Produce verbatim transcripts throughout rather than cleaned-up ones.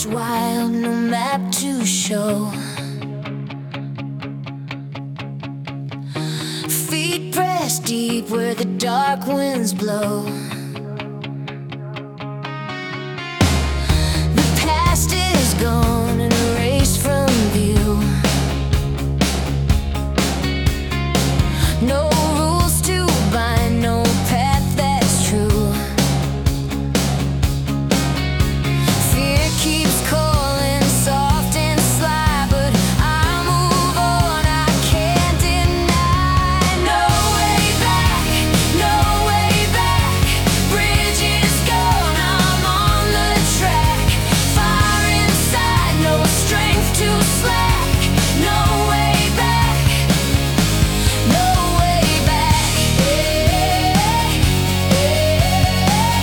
wild, no map to show. Feet pressed deep where the dark winds blow. The past is gone and erased from view. No rules to bind, no path that's true. Fear keeps calling soft and sly, but I move on, I can't deny. No way back, no way back. Bridge is gone, I'm on the track. Fire inside, no strength to slack. No way back, no way back. Yeah, yeah.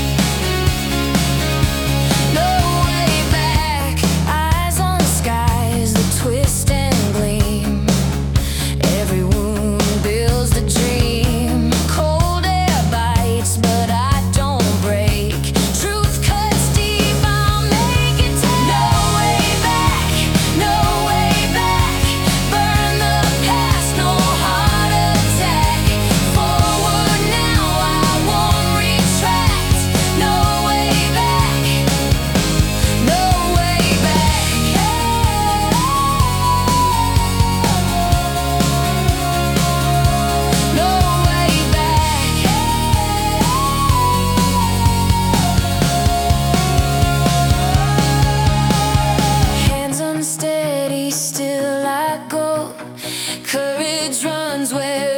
No way back. Eyes on the skies that twist and gleam. Every wound builds the dream. Cold air bites, but I don't break. Truth cuts deep, I'll make it take. No way back, no way back. Burn the past, no heart attack. Forward now, I won't retract. No way back, no way back. No way back. Hands unsteady, still I go. Courage runs where